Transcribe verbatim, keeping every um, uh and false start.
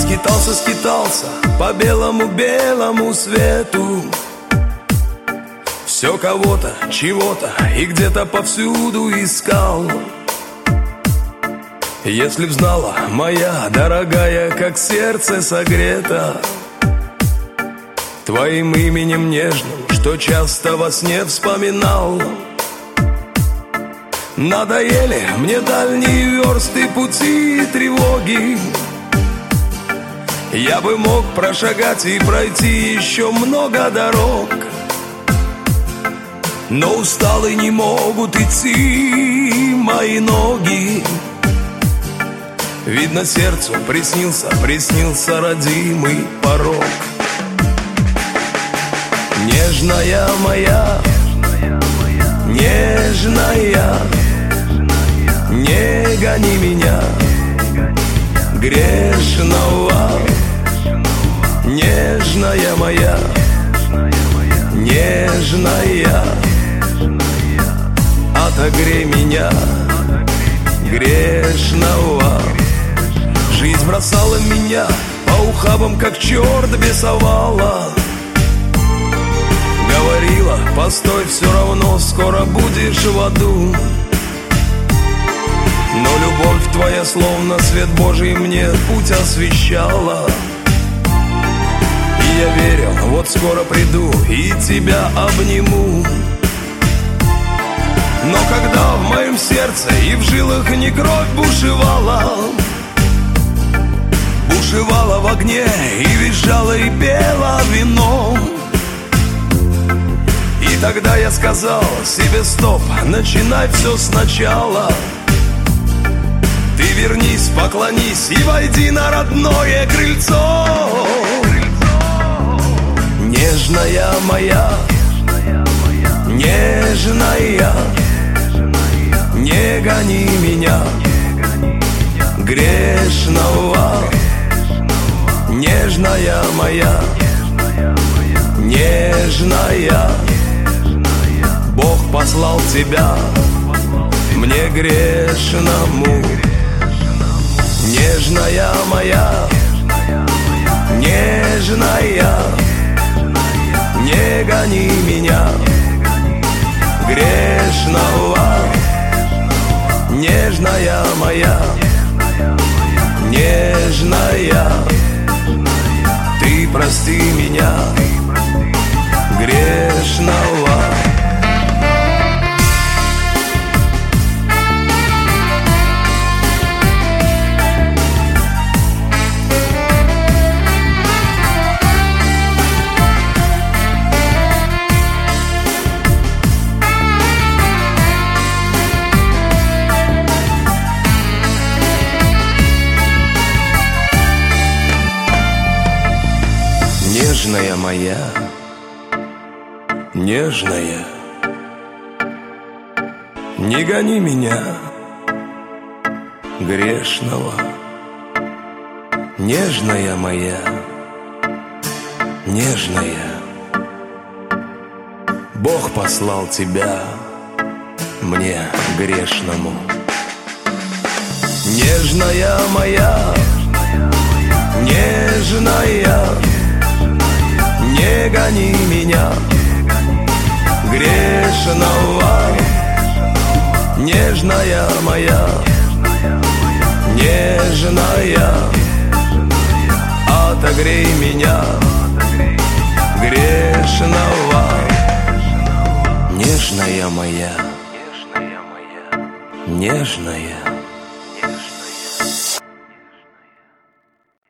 скитался, скитался по белому-белому свету. Все кого-то, чего-то и где-то повсюду искал. Если б знала, моя дорогая, как сердце согрето твоим именем нежным, что часто во сне вспоминал. Надоели мне дальние версты, пути и тревоги. Я бы мог прошагать и пройти еще много дорог, но усталые не могут идти мои ноги. Видно, сердцу приснился, приснился родимый порог. Нежная моя, нежная, не гони меня, грешного. Нежная моя, нежная, отогрей меня, грешного. Жизнь бросала меня по ухабам, как черт бесовала. Говорила, постой, все равно скоро будешь в аду. Но любовь твоя, словно свет Божий, мне путь освещала. И я верил, вот скоро приду и тебя обниму. Но когда в моем сердце и в жилах не кровь бушевала, бушевала в огне и визжала и пела вино, и тогда я сказал себе: стоп, начинай все сначала. Ты вернись, поклонись и войди на родное крыльцо. Нежная моя, нежная, не гони меня, грешного. Нежная моя, нежная, Бог послал тебя мне грешному. Нежная моя, нежная, не гони меня, грешного. Нежная моя, нежная, ты прости меня, грешного. Нежная моя, нежная, не гони меня, грешного. Нежная моя, нежная, Бог послал тебя мне грешному. Нежная моя, нежная, не гони меня, грешного. Нежная моя, нежная, отогрей меня, грешного. Нежная моя, нежная.